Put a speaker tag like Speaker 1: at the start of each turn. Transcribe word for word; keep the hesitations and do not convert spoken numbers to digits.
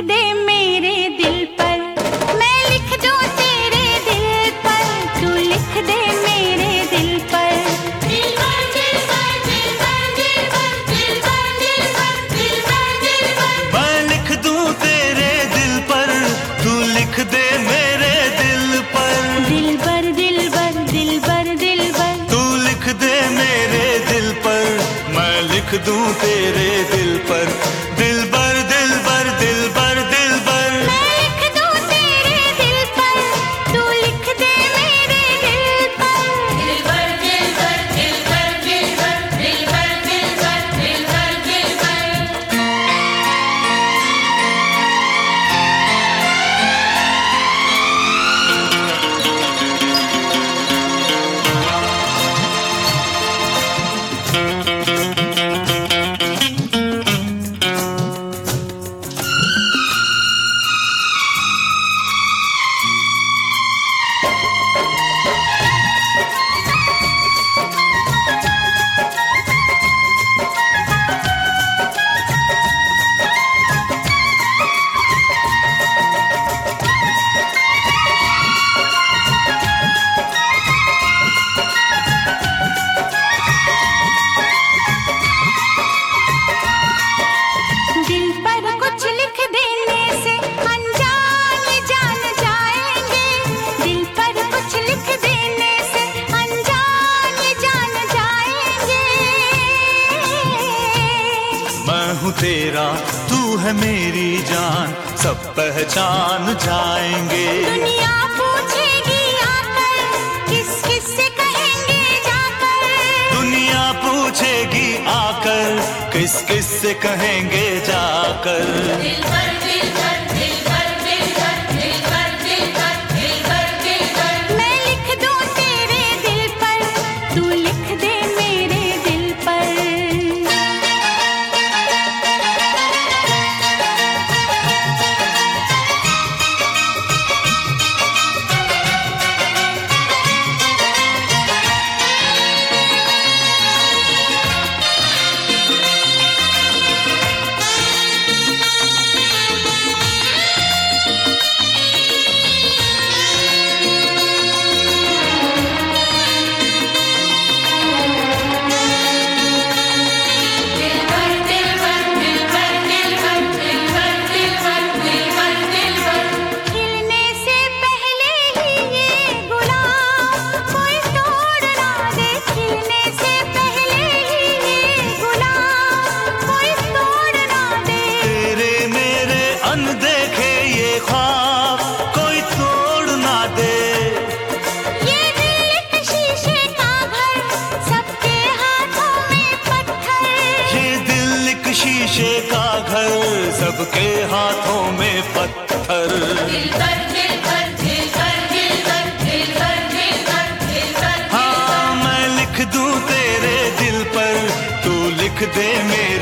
Speaker 1: दे मेरे दिल पर, मैं लिख दूं तेरे दिल पर, तू लिख दे मेरे दिल पर। दिल पर दिल पर दिल पर दिल पर दिल पर दिल पर दिल पर दिल पर,
Speaker 2: मैं लिख दूं तेरे दिल पर, तू लिख दे मेरे दिल पर।
Speaker 1: दिल पर दिल पर दिल पर दिल पर,
Speaker 2: तू लिख दे मेरे दिल पर, मैं लिख दूं तेरे दिल पर। दिल पर दिल पर दिल पर दिल पर,
Speaker 1: मैं लिख दूं तेरे दिल पर, तू लिख दे मेरे दिल पर। दिल पर दिल पर दिल पर दिल पर दिल पर दिल पर दिल पर दिल पर। दिल पर कुछ लिख देने से अनजान जान जाएंगे, दिल पर कुछ लिख देने से अनजान जान जाएंगे।
Speaker 2: मैं हूँ तेरा, तू है मेरी जान, सब पहचान जाएंगे।
Speaker 1: दुनिया पूछेगी आकर, किस किस से कहेंगे जाकर।
Speaker 2: दुनिया पूछेगी आकर, किस किस से कहेंगे जाकर।
Speaker 1: दिल पर दिल पर दिल पर दिल पर दिल पर दिल पर दिल पर दिल पर, मैं लिख दूं तेरे दिल पर, तू लिख दे मेरे दिल पर।
Speaker 2: देखे ये ख्वाब कोई तोड़ ना दे।
Speaker 1: ये दिल एक शीशे का घर, सबके हाथों में पत्थर।
Speaker 2: ये दिल एक शीशे का घर, सबके हाथों में पत्थर।
Speaker 1: दिल पर दिल पर दिल पर दिल पर दिल पर दिल पर दिल पर,
Speaker 2: हाँ मैं लिख दूं तेरे दिल पर, तू लिख दे मेरे